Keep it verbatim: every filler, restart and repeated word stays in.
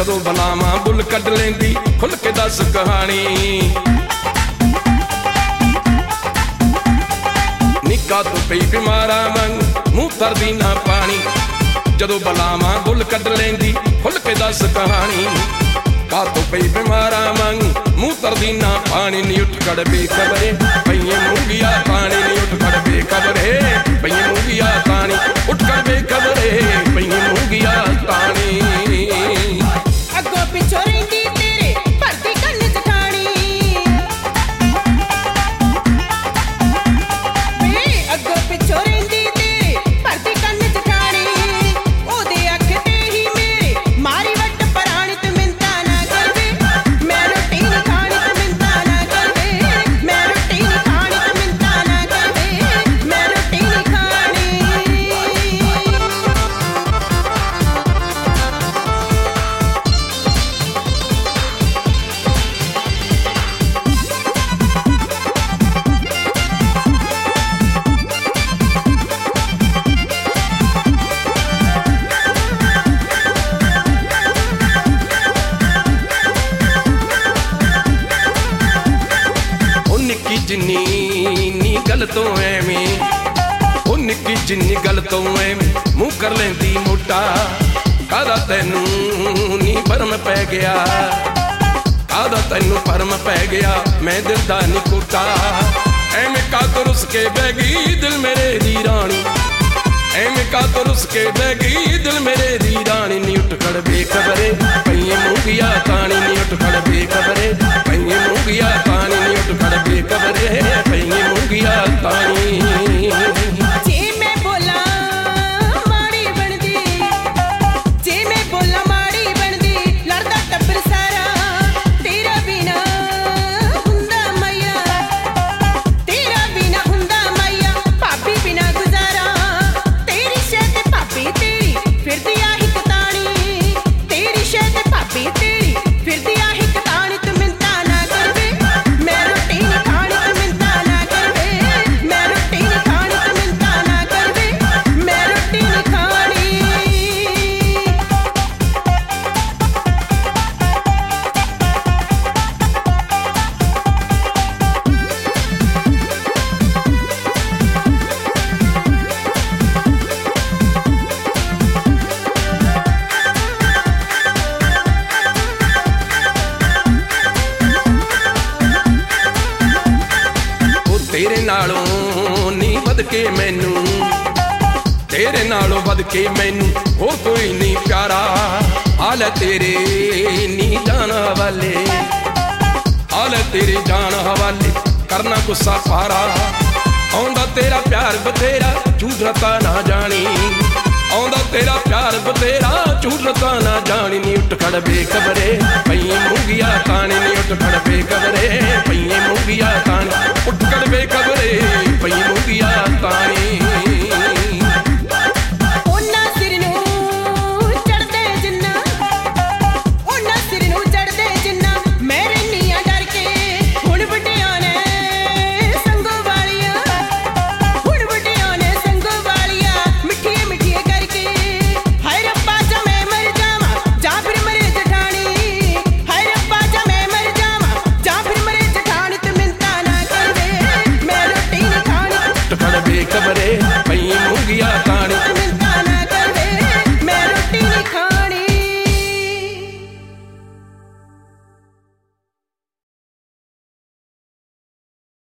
ਜਦੋਂ ਬਲਾਵਾਂ ਬੁੱਲ ਕੱਢ ਲੈਂਦੀ ਖੁੱਲ ਕੇ ਦੱਸ ਕਹਾਣੀ। ਨਿੱਕਾ ਤੋਂ ਪਈ ਬਿਮਾਰਾਂ ਵਾਂਗ ਮੂੰਹ ਤਰਦੀ ਨਾ ਪਾਣੀ, ਜਦੋਂ ਬਲਾਵਾਂ ਬੁੱਲ ਕੱਢ ਲੈਂਦੀ ਖੁੱਲ ਕੇ ਦੱਸ ਕਹਾਣੀ। ਕਾਤੋਂ ਪਈ ਬਿਮਾਰਾਂ ਵਾਂਗ ਮੂੰਹ ਤਰਦੀ ਨਾ ਪਾਣੀ, ਨੀ ਉੱਠ ਖੜ ਬੇਖਬਰੇ ਪਈਏ ਮੂੰਗੀਆਂ ਤਾਣੀ, ਨੀ ਉੱਠ ਖੜ ਬੇਖਬਰੇ ਪਈਏ ਮੂੰਗੀਆਂ ਤਾਣੀ, ਉੱਠ ਖੜ ਬੇਖਬਰੇ ਪਈਏ ਮੂੰਗੀਆਂ ਤਾਣੀ। ਅੱਗੋਂ ਪਿੱਛੋਂ ਰਹਿੰਦੀ ਤੇਰੇ ਭਰਦੀ ਕੰਨ ਜਠਾਣੀ, ਵੇ ਅੱਗੋਂ ਪਿੱਛੋਂ ਰਹਿੰਦੀ ਤੇਰੇ ਭਰਦੀ ਕੰਨ ਜਠਾਣੀ। ਉਹਦੇ ਅੱਖ ਤੇ ਹੀ ਮੇਰੇ ਮਾਰੀ ਵੱਟ ਪਰਾਣੀ, ਤੂੰ ਮਿੰਤਾ ਨਾ ਕਰਵੇ ਮੈਂ ਰੋਟੀ ਨਹੀਂ ਖਾਣੀ, ਤੂੰ ਮਿੰਤਾ ਨਾ ਕਰਵੇ ਮੈਂ ਰੋਟੀ ਨਹੀਂ ਖਾਣੀ, ਤੂੰ ਮਿੰਤਾ ਨਾ ਕਰਵੇ ਮੈਂ ਰੋਟੀ ਨਹੀਂ ਖਾਣੀ। ਉਹ ਨਿੱਕੀ ਜਿੰਨੀ ਨੀ ਗੱਲ ਤੋਂ ਐਵੇਂ, ਉਹ ਨਿੱਕੀ ਜਿੰਨੀ ਗੱਲ ਤੋਂ ਐਵੇਂ ਮੂੰਹ ਕਰ ਲੈਂਦੀ ਮੋਟਾ। ਕਾਹਦਾ ਤੈਨੂੰ ਨੀ ਭਰਮ ਪੈ ਗਿਆ, ਕਾਹਦਾ ਤੈਨੂੰ ਭਰਮ ਪੈ ਗਿਆ, ਮੈਂ ਦਿਲ ਦਾ ਨੀ ਕੋਟਾ। ਐਵੇਂ ਕਾਤੋਂ ਰੁੱਸ ਕੇ ਬਹਿ ਗਈ ਦਿਲ ਮੇਰੇ ਦੀ ਰਾਣੀ, ਐਵੇਂ ਕਾਤੋਂ ਰੁੱਸ ਕੇ ਬਹਿ ਗਈ ਦਿਲ ਮੇਰੇ ਦੀ ਰਾਣੀ। ਨੀ ਉੱਠ ਖੜ ਬੇਖਬਰੇ ਪਈਏ ਮੂੰਗੀਆਂ ਤਾਣੀ, ਨੀ ਉੱਠ ਖੜ ਬੇਖਬਰੇ ਪਈਏ ਮੂੰਗੀਆਂ ਤਾਣੀ, ਨੀ ਉੱਠ ਖੜ ਬੇਖਬਰੇ ਪਈਏ ਮੂੰਗੀਆਂ ਤਾਣੀ। ਜੇ ਮੈਂ ਬੋਲਾਂ ਮਾੜੀ ਬਣਦੀ, ਜੇ ਮੈਂ ਬੋਲਾਂ ਮਾੜੀ ਬਣਦੀ, ਲੜਦਾ ਟੱਬਰ ਸਾਰਾ ਤੇਰਾ ਬਿਨਾ ਹੁੰਦਾ ਮਾਇਆ, ਤੇਰਾ ਬਿਨਾ ਹੁੰਦਾ ਮਾਇਆ। ਭਾਬੀ ਬਿਨਾ ਗੁਜ਼ਾਰਾ ਤੇਰੀ ਸ਼ਹਿ ਤੇ ਭਾਬੀ ਤੇਰੀ ਫਿਰਦੀ ਆ ਹਿੱਕ ਤਾਣੀ, ਤੇਰੀ ਸ਼ਹਿ ਤੇ ਭਾਬੀ ਤੇਰੀ ਫਿਰਦੀ ਆ ਹਿੱਕ ਤਾਣੀ। ਤੂੰ ਮਿੰਤਾ ਨਾ ਕਰਵੇ ਮੈਂ ਰੋਟੀ ਨਹੀਂ ਖਾਣੀ, ਤੂੰ ਮਿੰਤਾ ਨਾ ਕਰਵੇ ਮੈਂ ਰੋਟੀ ਨਹੀਂ ਖਾਣੀ, ਤੂੰ ਮਿੰਤਾ ਨਾ ਕਰਵੇ ਮੈਂ ਰੋਟੀ ਨਹੀਂ ਖਾਣੀ। ਉਹ ਤੇਰੇ ਨਾਲੋਂ ਨੀ ਵੱਧ ਕੇ ਮੈਨੂੰ, ਤੇਰੇ ਨਾਲੋਂ ਵੱਧ ਕੇ ਮੈਨੂੰ ਹੋਰ ਕੋਈ ਨਹੀਂ ਪਿਆਰਾ। ਹਾਲ ਤੇਰੇ ਨੀ ਜਾਨ ਹਵਾਲੇ, ਹਾਲ ਤੇਰੇ ਜਾਨ ਹਵਾਲੇ ਕਰਨਾ ਗੁੱਸਾ ਪਾਰਾ। ਆਉਂਦਾ ਤੇਰਾ ਪਿਆਰ ਬਥੇਰਾ ਝੂਠ ਰਤਾ ਨਾ ਜਾਣੀ, ਆਉਂਦਾ ਤੇਰਾ ਪਿਆਰ ਬਥੇਰਾ ਝੂਠ ਰਤਾ ਨਾ ਜਾਣੀ। ਨੀ ਉੱਠ ਖੜ ਬੇਖਬਰੇ ਪਈਏ ਮੂੰਗੀਆਂ ਤਾਣੀ, ਨੀ ਉੱਠ ਖੜ ਬੇਖਬਰੇ ਪਈਏ ਮੂੰਗੀਆਂ ਤਾਣੀ, ਉੱਠ ਖੜ ਬੇਖਬਰੇ ਪਈਏ ਮੂੰਗੀਆਂ ਤਾਣੀ।